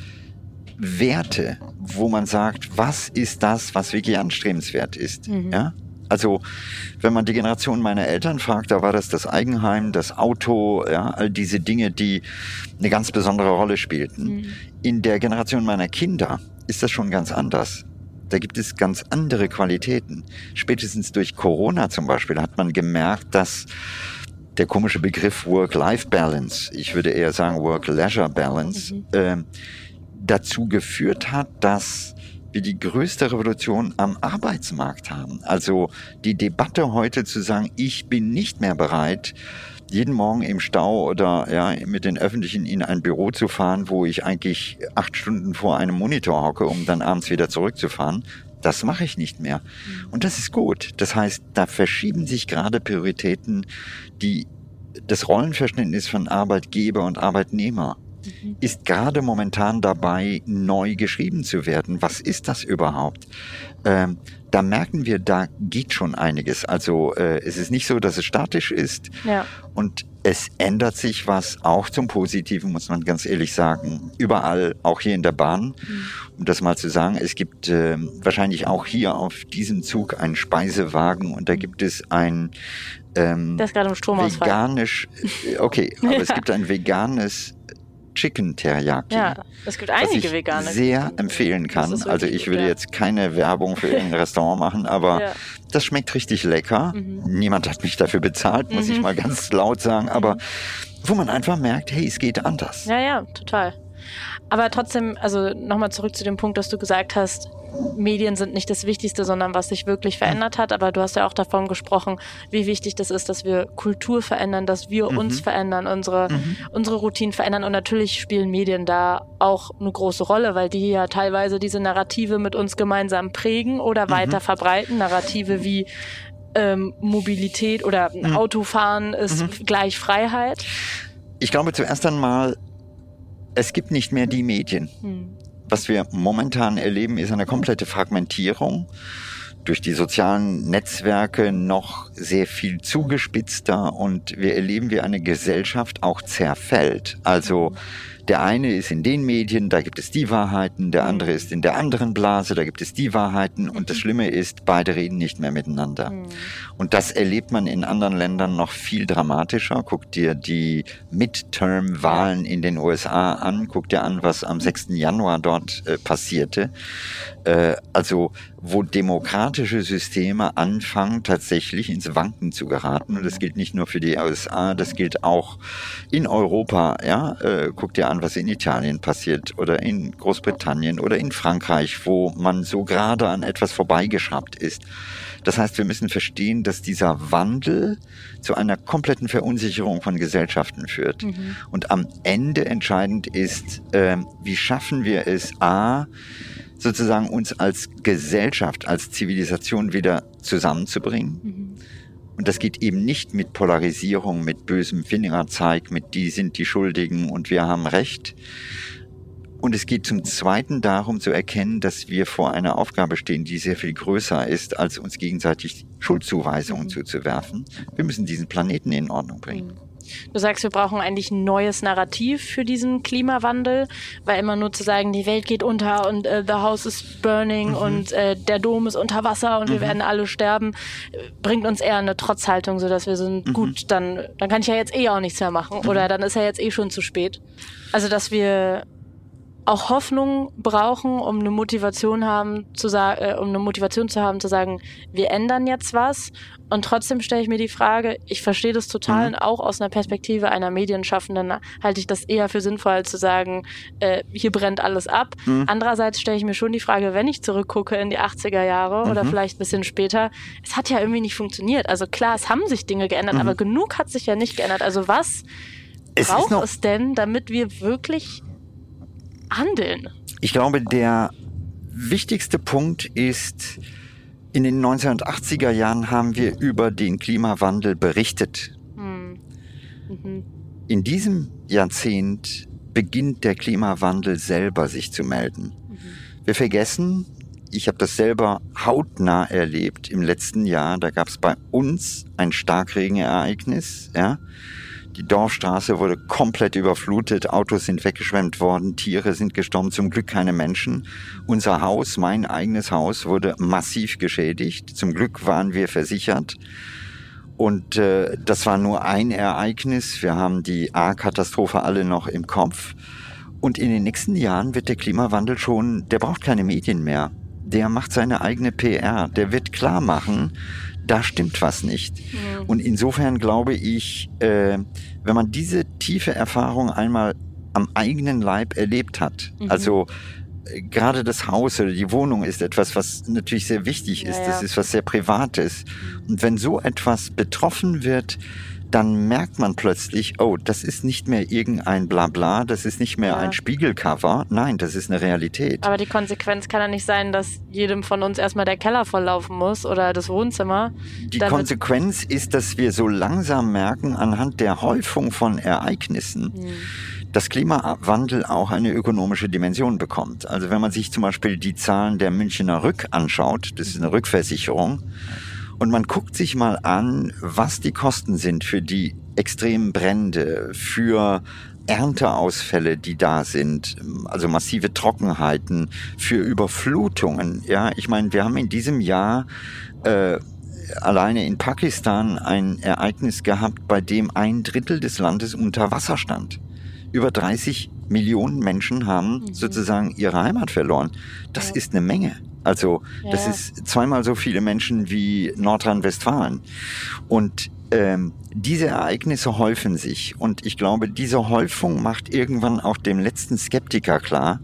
Werte, wo man sagt, was ist das, was wirklich anstrebenswert ist. Mhm. Ja? Also wenn man die Generation meiner Eltern fragt, da war das das Eigenheim, das Auto, ja, all diese Dinge, die eine ganz besondere Rolle spielten. Mhm. In der Generation meiner Kinder ist das schon ganz anders. Da gibt es ganz andere Qualitäten. Spätestens durch Corona zum Beispiel hat man gemerkt, dass der komische Begriff Work-Life-Balance, ich würde eher sagen Work-Leisure-Balance, mhm. äh, dazu geführt hat, dass wir die größte Revolution am Arbeitsmarkt haben. Also die Debatte heute zu sagen, ich bin nicht mehr bereit, jeden Morgen im Stau oder ja mit den Öffentlichen in ein Büro zu fahren, wo ich eigentlich acht Stunden vor einem Monitor hocke, um dann abends wieder zurückzufahren. Das mache ich nicht mehr. Und das ist gut. Das heißt, da verschieben sich gerade Prioritäten, die das Rollenverständnis von Arbeitgeber und Arbeitnehmer mhm. ist gerade momentan dabei, neu geschrieben zu werden. Was ist das überhaupt? Ähm, da merken wir, da geht schon einiges. Also äh, es ist nicht so, dass es statisch ist. Ja. Und es ändert sich was, auch zum Positiven, muss man ganz ehrlich sagen. Überall, auch hier in der Bahn. Mhm. Um das mal zu sagen, es gibt äh, wahrscheinlich auch hier auf diesem Zug einen Speisewagen und da gibt es ein ähm, das ist gerade im Stromausfall. Veganisch, okay, aber ja. es gibt ein veganes Chicken Teriyaki. Ja, es gibt einige was ich vegane. sehr empfehlen kann. Also ich würde ja. jetzt keine Werbung für irgendein Restaurant machen, aber ja. das schmeckt richtig lecker. Mhm. Niemand hat mich dafür bezahlt, muss mhm. ich mal ganz laut sagen, aber mhm. wo man einfach merkt, hey, es geht anders. Ja, ja, total. Aber trotzdem, also nochmal zurück zu dem Punkt, dass du gesagt hast, Medien sind nicht das Wichtigste, sondern was sich wirklich verändert hat. Aber du hast ja auch davon gesprochen, wie wichtig das ist, dass wir Kultur verändern, dass wir mhm. uns verändern, unsere, mhm. unsere Routinen verändern. Und natürlich spielen Medien da auch eine große Rolle, weil die ja teilweise diese Narrative mit uns gemeinsam prägen oder mhm. weiter verbreiten. Narrative wie ähm, Mobilität oder mhm. Autofahren ist mhm. gleich Freiheit. Ich glaube zuerst einmal, es gibt nicht mehr die Medien. Mhm. Was wir momentan erleben, ist eine komplette Fragmentierung. Durch die sozialen Netzwerke noch sehr viel zugespitzter und wir erleben, wie eine Gesellschaft auch zerfällt. Also der eine ist in den Medien, da gibt es die Wahrheiten, der andere ist in der anderen Blase, da gibt es die Wahrheiten und das Schlimme ist, beide reden nicht mehr miteinander. Und das erlebt man in anderen Ländern noch viel dramatischer. Guck dir die Midterm-Wahlen in den U S A an, guck dir an, was am sechsten Januar dort äh, passierte. Äh, also wo demokratische Systeme anfangen, tatsächlich ins Wanken zu geraten. Und das gilt nicht nur für die U S A, das gilt auch in Europa. Ja, äh, guck dir an, was in Italien passiert oder in Großbritannien oder in Frankreich, wo man so gerade an etwas vorbeigeschraubt ist. Das heißt, wir müssen verstehen, dass dieser Wandel zu einer kompletten Verunsicherung von Gesellschaften führt. Mhm. Und am Ende entscheidend ist, äh, wie schaffen wir es, a, sozusagen uns als Gesellschaft, als Zivilisation wieder zusammenzubringen. Mhm. Und das geht eben nicht mit Polarisierung, mit bösem Fingerzeig, mit die sind die Schuldigen und wir haben Recht. Und es geht zum Zweiten darum zu erkennen, dass wir vor einer Aufgabe stehen, die sehr viel größer ist, als uns gegenseitig Schuldzuweisungen mhm. zuzuwerfen. Wir müssen diesen Planeten in Ordnung bringen. Du sagst, wir brauchen eigentlich ein neues Narrativ für diesen Klimawandel, weil immer nur zu sagen, die Welt geht unter und äh, the house is burning mhm. und äh, der Dom ist unter Wasser und mhm. wir werden alle sterben, bringt uns eher eine Trotzhaltung, sodass wir sind, mhm. gut, dann, dann kann ich ja jetzt eh auch nichts mehr machen mhm. oder dann ist ja jetzt eh schon zu spät. Also, dass wir auch Hoffnung brauchen, um eine Motivation haben zu sagen, äh, um eine Motivation zu haben, zu sagen, wir ändern jetzt was. Und trotzdem stelle ich mir die Frage, ich verstehe das total, mhm. und auch aus einer Perspektive einer Medienschaffenden halte ich das eher für sinnvoll, als zu sagen, äh, hier brennt alles ab. Mhm. Andererseits stelle ich mir schon die Frage, wenn ich zurückgucke in die achiger Jahre mhm. oder vielleicht ein bisschen später, es hat ja irgendwie nicht funktioniert. Also klar, es haben sich Dinge geändert, mhm. aber genug hat sich ja nicht geändert. Also was es braucht es denn, damit wir wirklich handeln? Ich glaube, der wichtigste Punkt ist, in den neunzehnhundertachtziger Jahren haben wir über den Klimawandel berichtet. Hm. Mhm. In diesem Jahrzehnt beginnt der Klimawandel selber sich zu melden. Mhm. Wir vergessen, ich habe das selber hautnah erlebt im letzten Jahr, da gab es bei uns ein Starkregenereignis, ja. Die Dorfstraße wurde komplett überflutet, Autos sind weggeschwemmt worden, Tiere sind gestorben, zum Glück keine Menschen. Unser Haus, mein eigenes Haus, wurde massiv geschädigt. Zum Glück waren wir versichert. Und äh, das war nur ein Ereignis. Wir haben die A-Katastrophe alle noch im Kopf. Und in den nächsten Jahren wird der Klimawandel schon, der braucht keine Medien mehr. Der macht seine eigene P R. Der wird klar machen, da stimmt was nicht. Mhm. Und insofern glaube ich, äh, wenn man diese tiefe Erfahrung einmal am eigenen Leib erlebt hat, mhm. also äh, gerade das Haus oder die Wohnung ist etwas, was natürlich sehr wichtig ist, ja, ja. Das ist was sehr Privates. Und wenn so etwas betroffen wird, dann merkt man plötzlich, oh, das ist nicht mehr irgendein Blabla, das ist nicht mehr ja. ein Spiegelcover, nein, das ist eine Realität. Aber die Konsequenz kann ja nicht sein, dass jedem von uns erstmal der Keller volllaufen muss oder das Wohnzimmer. Die Konsequenz ist, dass wir so langsam merken, anhand der Häufung von Ereignissen, hm. dass Klimawandel auch eine ökonomische Dimension bekommt. Also wenn man sich zum Beispiel die Zahlen der Münchner Rück anschaut, das ist eine Rückversicherung, und man guckt sich mal an, was die Kosten sind für die extremen Brände, für Ernteausfälle, die da sind, also massive Trockenheiten, für Überflutungen. Ja, ich meine, wir haben in diesem Jahr äh, alleine in Pakistan ein Ereignis gehabt, bei dem ein Drittel des Landes unter Wasser stand. Über dreißig Millionen Menschen haben mhm. sozusagen ihre Heimat verloren. Das ja. ist eine Menge. Also ja. das ist zweimal so viele Menschen wie Nordrhein-Westfalen. Und ähm, diese Ereignisse häufen sich. Und ich glaube, diese Häufung macht irgendwann auch dem letzten Skeptiker klar,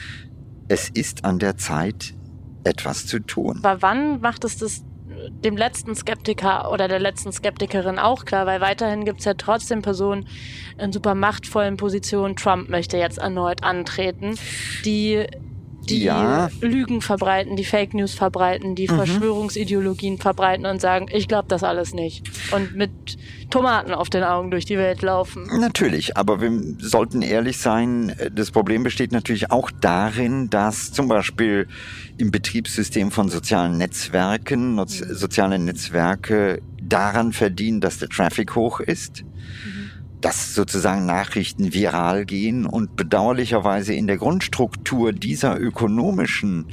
es ist an der Zeit, etwas zu tun. Aber wann macht es das dem letzten Skeptiker oder der letzten Skeptikerin auch klar? Weil weiterhin gibt es ja trotzdem Personen in super machtvollen Positionen. Trump möchte jetzt erneut antreten, die die ja. Lügen verbreiten, die Fake News verbreiten, die mhm. Verschwörungsideologien verbreiten und sagen, ich glaube das alles nicht. Und mit Tomaten auf den Augen durch die Welt laufen. Natürlich, aber wir sollten ehrlich sein, das Problem besteht natürlich auch darin, dass zum Beispiel im Betriebssystem von sozialen Netzwerken, mhm. soziale Netzwerke daran verdienen, dass der Traffic hoch ist. Mhm. Dass sozusagen Nachrichten viral gehen und bedauerlicherweise in der Grundstruktur dieser ökonomischen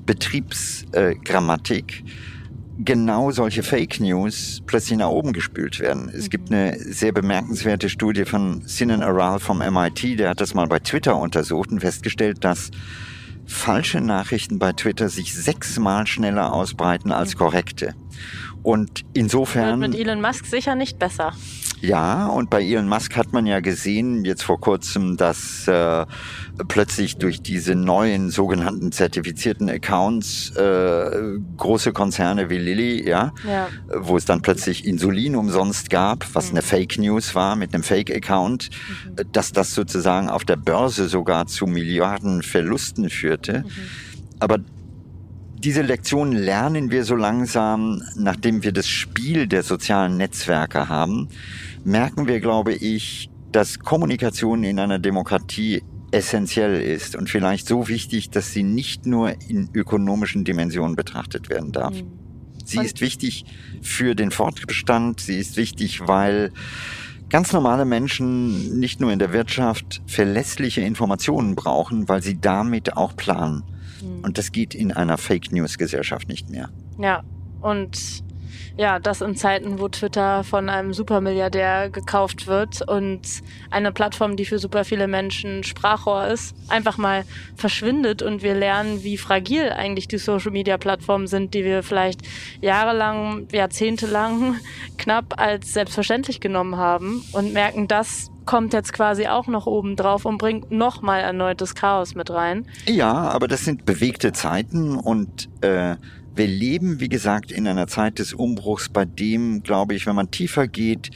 Betriebsgrammatik genau solche Fake News plötzlich nach oben gespült werden. Es mhm. gibt eine sehr bemerkenswerte Studie von Sinan Aral vom M I T, der hat das mal bei Twitter untersucht und festgestellt, dass falsche Nachrichten bei Twitter sich sechsmal schneller ausbreiten als korrekte. Und insofern... Wird mit Elon Musk sicher nicht besser. Ja, und bei Elon Musk hat man ja gesehen, jetzt vor kurzem, dass äh, plötzlich durch diese neuen sogenannten zertifizierten Accounts äh, große Konzerne wie Lilly, ja, ja, wo es dann plötzlich Insulin umsonst gab, was mhm. eine Fake News war mit einem Fake-Account, mhm. dass das sozusagen auf der Börse sogar zu Milliarden Verlusten führte. Mhm. Aber diese Lektion lernen wir so langsam, nachdem wir das Spiel der sozialen Netzwerke haben, merken wir, glaube ich, dass Kommunikation in einer Demokratie essentiell ist und vielleicht so wichtig, dass sie nicht nur in ökonomischen Dimensionen betrachtet werden darf. Sie ist wichtig für den Fortbestand, sie ist wichtig, weil ganz normale Menschen, nicht nur in der Wirtschaft, verlässliche Informationen brauchen, weil sie damit auch planen. Mhm. Und das geht in einer Fake-News-Gesellschaft nicht mehr. Ja, und ja, das in Zeiten, wo Twitter von einem Supermilliardär gekauft wird und eine Plattform, die für super viele Menschen Sprachrohr ist, einfach mal verschwindet und wir lernen, wie fragil eigentlich die Social-Media-Plattformen sind, die wir vielleicht jahrelang, jahrzehntelang knapp als selbstverständlich genommen haben und merken, das kommt jetzt quasi auch noch oben drauf und bringt nochmal erneutes Chaos mit rein. Ja, aber das sind bewegte Zeiten und äh, wir leben, wie gesagt, in einer Zeit des Umbruchs, bei dem, glaube ich, wenn man tiefer geht,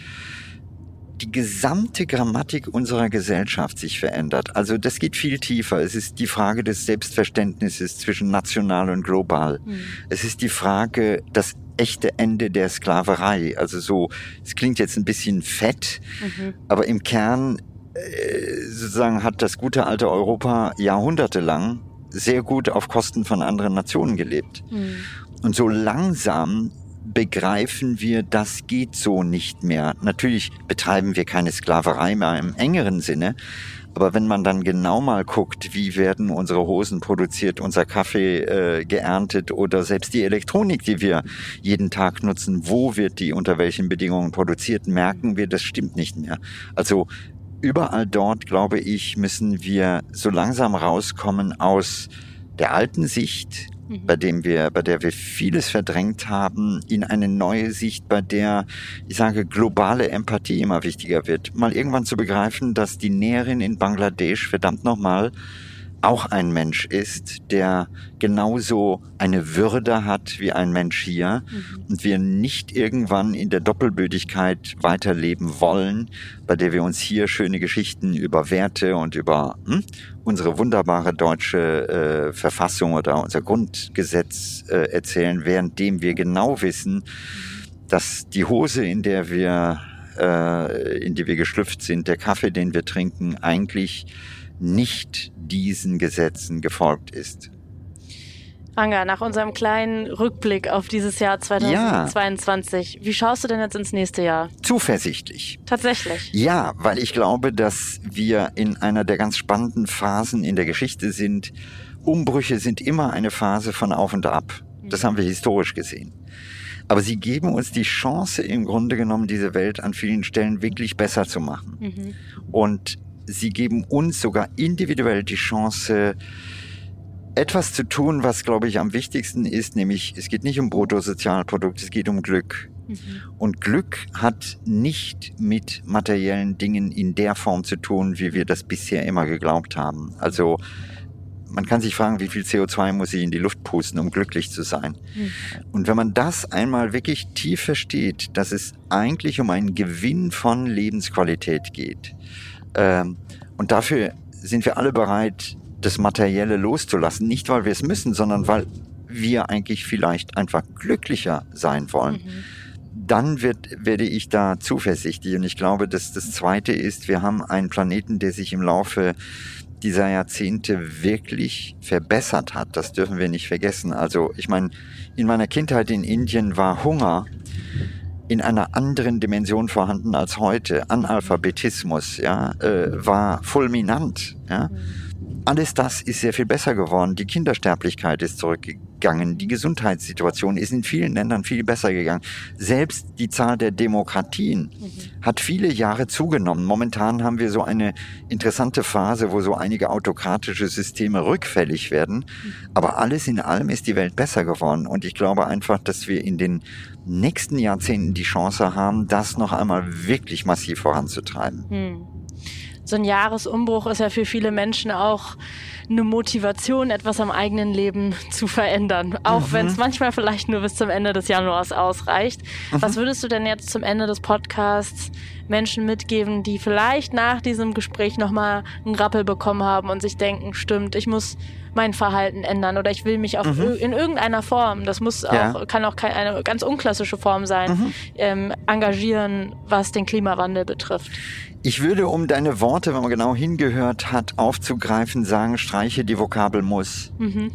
die gesamte Grammatik unserer Gesellschaft sich verändert. Also das geht viel tiefer. Es ist die Frage des Selbstverständnisses zwischen national und global. Mhm. Es ist die Frage, das echte Ende der Sklaverei. Also so, es klingt jetzt ein bisschen fett, mhm. aber im Kern äh, sozusagen hat das gute alte Europa jahrhundertelang sehr gut auf Kosten von anderen Nationen gelebt. Mhm. Und so langsam begreifen wir, das geht so nicht mehr. Natürlich betreiben wir keine Sklaverei mehr im engeren Sinne, aber wenn man dann genau mal guckt, wie werden unsere Hosen produziert, unser Kaffee äh, geerntet oder selbst die Elektronik, die wir jeden Tag nutzen, wo wird die unter welchen Bedingungen produziert, merken wir, das stimmt nicht mehr. Also überall dort, glaube ich, müssen wir so langsam rauskommen aus der alten Sicht, mhm. bei dem wir, bei der wir vieles verdrängt haben, in eine neue Sicht, bei der, ich sage, globale Empathie immer wichtiger wird. Mal irgendwann zu begreifen, dass die Näherin in Bangladesch verdammt nochmal auch ein Mensch ist, der genauso eine Würde hat wie ein Mensch hier mhm. und wir nicht irgendwann in der Doppelbödigkeit weiterleben wollen, bei der wir uns hier schöne Geschichten über Werte und über hm, unsere wunderbare deutsche äh, Verfassung oder unser Grundgesetz äh, erzählen, währenddem wir genau wissen, dass die Hose, in der wir, äh, in die wir geschlüpft sind, der Kaffee, den wir trinken, eigentlich nicht diesen Gesetzen gefolgt ist. Ranga, nach unserem kleinen Rückblick auf dieses Jahr zweitausendzweiundzwanzig, ja. Wie schaust du denn jetzt ins nächste Jahr? Zuversichtlich. Tatsächlich? Ja, weil ich glaube, dass wir in einer der ganz spannenden Phasen in der Geschichte sind. Umbrüche sind immer eine Phase von Auf und Ab. Das haben wir historisch gesehen. Aber sie geben uns die Chance, im Grunde genommen, diese Welt an vielen Stellen wirklich besser zu machen. Mhm. Und sie geben uns sogar individuell die Chance, etwas zu tun, was, glaube ich, am wichtigsten ist, nämlich es geht nicht um Bruttosozialprodukt, es geht um Glück. Mhm. Und Glück hat nicht mit materiellen Dingen in der Form zu tun, wie wir das bisher immer geglaubt haben. Also man kann sich fragen, wie viel C O zwei muss ich in die Luft pusten, um glücklich zu sein. Mhm. Und wenn man das einmal wirklich tief versteht, dass es eigentlich um einen Gewinn von Lebensqualität geht, ähm, und dafür sind wir alle bereit, das Materielle loszulassen. Nicht, weil wir es müssen, sondern weil wir eigentlich vielleicht einfach glücklicher sein wollen. Mhm. Dann wird, werde ich da zuversichtlich. Und ich glaube, dass das Zweite ist, wir haben einen Planeten, der sich im Laufe dieser Jahrzehnte wirklich verbessert hat. Das dürfen wir nicht vergessen. Also ich meine, in meiner Kindheit in Indien war Hunger in einer anderen Dimension vorhanden als heute. Analphabetismus, ja, äh, war fulminant, ja. Alles das ist sehr viel besser geworden. Die Kindersterblichkeit ist zurückgegangen. Die Gesundheitssituation ist in vielen Ländern viel besser gegangen. Selbst die Zahl der Demokratien mhm. hat viele Jahre zugenommen. Momentan haben wir so eine interessante Phase, wo so einige autokratische Systeme rückfällig werden. Mhm. Aber alles in allem ist die Welt besser geworden. Und ich glaube einfach, dass wir in den nächsten Jahrzehnten die Chance haben, das noch einmal wirklich massiv voranzutreiben. Mhm. So ein Jahresumbruch ist ja für viele Menschen auch eine Motivation, etwas am eigenen Leben zu verändern. Auch mhm. wenn es manchmal vielleicht nur bis zum Ende des Januars ausreicht. Mhm. Was würdest du denn jetzt zum Ende des Podcasts Menschen mitgeben, die vielleicht nach diesem Gespräch nochmal einen Rappel bekommen haben und sich denken, stimmt, ich muss mein Verhalten ändern oder ich will mich auf mhm. in irgendeiner Form, das muss ja. auch, kann auch keine, eine ganz unklassische Form sein, mhm. ähm, engagieren, was den Klimawandel betrifft? Ich würde, um deine Worte, wenn man genau hingehört hat, aufzugreifen, sagen, streiche die Vokabel muss, mhm.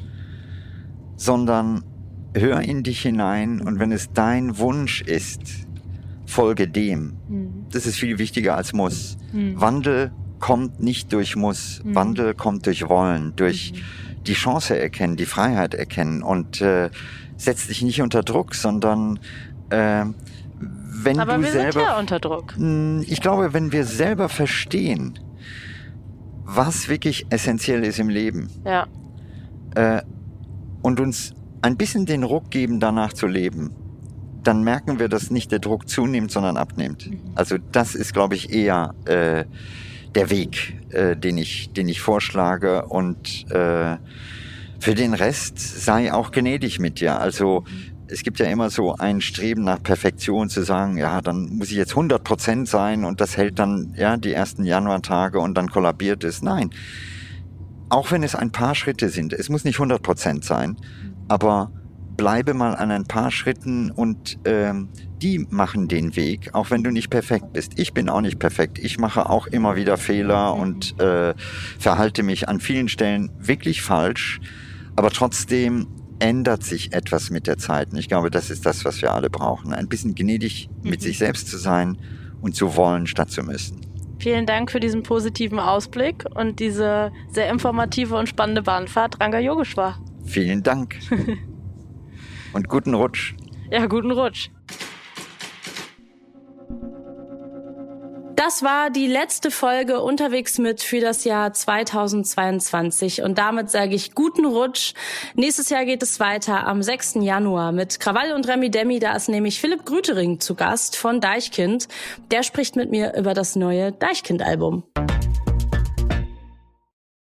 sondern hör in dich hinein und wenn es dein Wunsch ist, folge dem. Mhm. Das ist viel wichtiger als muss. Mhm. Wandel kommt nicht durch muss, mhm. Wandel kommt durch Wollen, durch mhm. die Chance erkennen, die Freiheit erkennen und äh, setz dich nicht unter Druck, sondern äh, wenn Aber du wir selber, sind ja unter Druck. Ich glaube, wenn wir selber verstehen, was wirklich essentiell ist im Leben, ja. äh, und uns ein bisschen den Ruck geben, danach zu leben, dann merken wir, dass nicht der Druck zunimmt, sondern abnimmt. Mhm. Also das ist, glaube ich, eher äh, der Weg, äh, den ich, den ich vorschlage. Und äh, für den Rest sei auch gnädig mit dir. Also es gibt ja immer so ein Streben nach Perfektion, zu sagen, ja, dann muss ich jetzt hundert Prozent sein und das hält dann ja die ersten Januartage und dann kollabiert es. Nein, auch wenn es ein paar Schritte sind, es muss nicht hundert Prozent sein, aber bleibe mal an ein paar Schritten und ähm, die machen den Weg, auch wenn du nicht perfekt bist. Ich bin auch nicht perfekt. Ich mache auch immer wieder Fehler und äh, verhalte mich an vielen Stellen wirklich falsch, aber trotzdem ändert sich etwas mit der Zeit. Und ich glaube, das ist das, was wir alle brauchen. Ein bisschen gnädig mit mhm. sich selbst zu sein und zu wollen, statt zu müssen. Vielen Dank für diesen positiven Ausblick und diese sehr informative und spannende Bahnfahrt, Ranga Yogeshwar. Vielen Dank. Und guten Rutsch. Ja, guten Rutsch. Das war die letzte Folge Unterwegs mit für das Jahr zweitausendzweiundzwanzig und damit sage ich guten Rutsch. Nächstes Jahr geht es weiter am sechsten Januar mit Krawall und Remi Demi. Da ist nämlich Philipp Grütering zu Gast von Deichkind. Der spricht mit mir über das neue Deichkind-Album.